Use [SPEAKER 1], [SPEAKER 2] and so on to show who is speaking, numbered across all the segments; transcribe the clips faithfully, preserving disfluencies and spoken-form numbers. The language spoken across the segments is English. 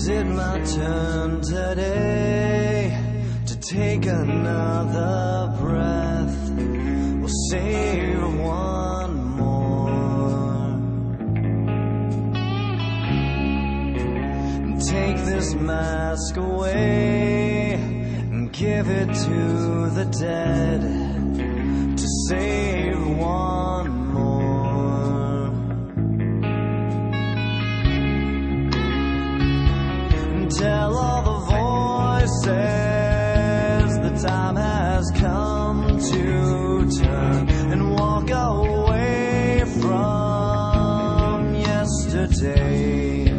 [SPEAKER 1] Is it my turn today to take another breath? We'll save one more. Take this mask away and give it to the dead to save one more. And tell all the voices the time has come to turn and walk away from yesterday.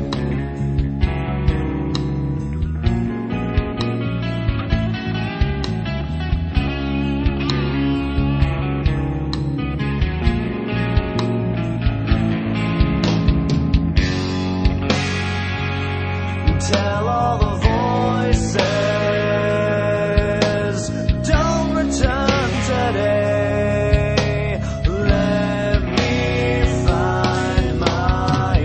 [SPEAKER 1] Tell all the voices, don't return today. Let me find my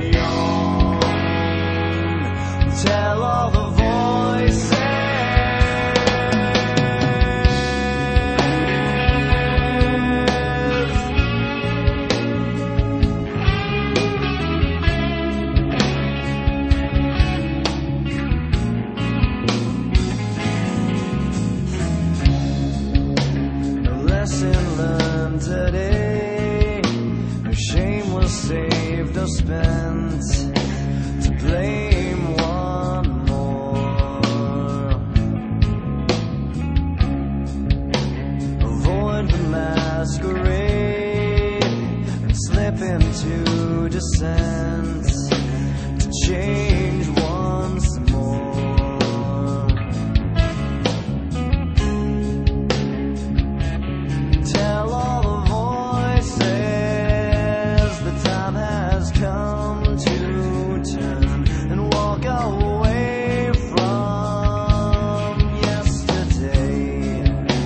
[SPEAKER 1] own. Tell all the voices. Lesson learned today, no shame was saved or spent to blame one more. Avoid the masquerade and slip into descent to change once more. Tell all the voices the time has come to turn and walk away from yesterday.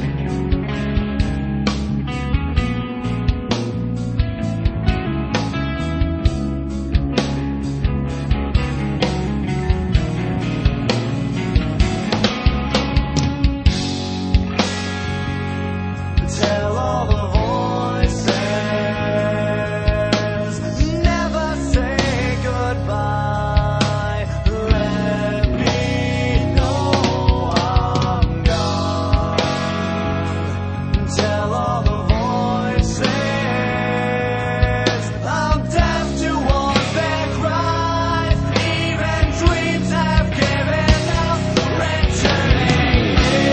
[SPEAKER 1] Tell all the voices, never say goodbye. Let me know I'm gone. Tell all the voices, I'm deaf towards their cries. Even dreams have given up, wrenching me.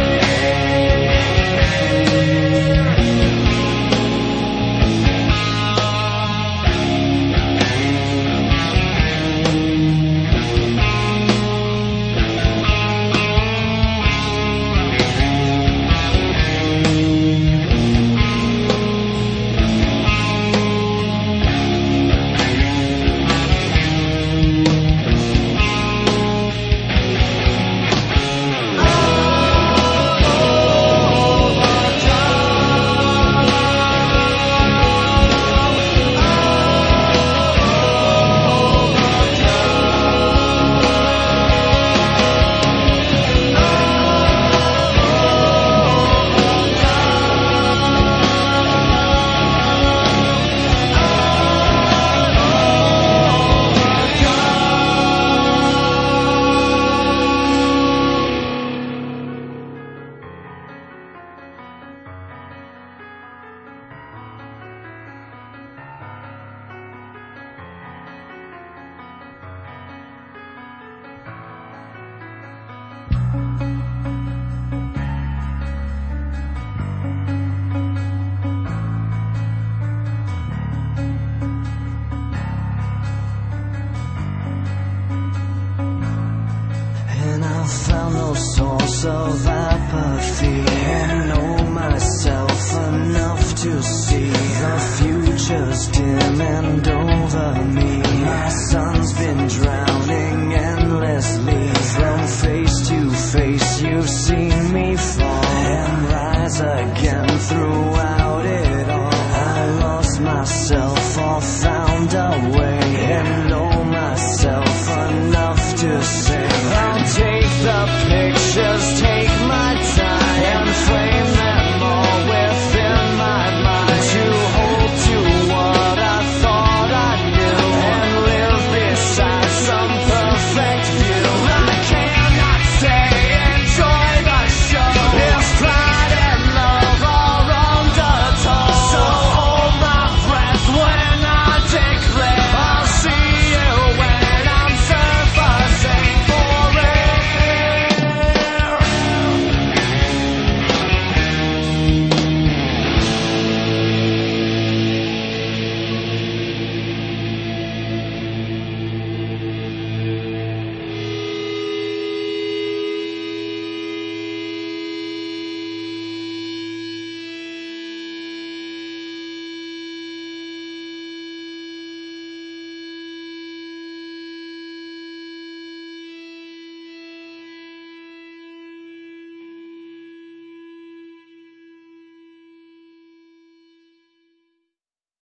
[SPEAKER 1] And I found no source of apathy, and know myself enough to see the future's dim and over me. My sun's been dry.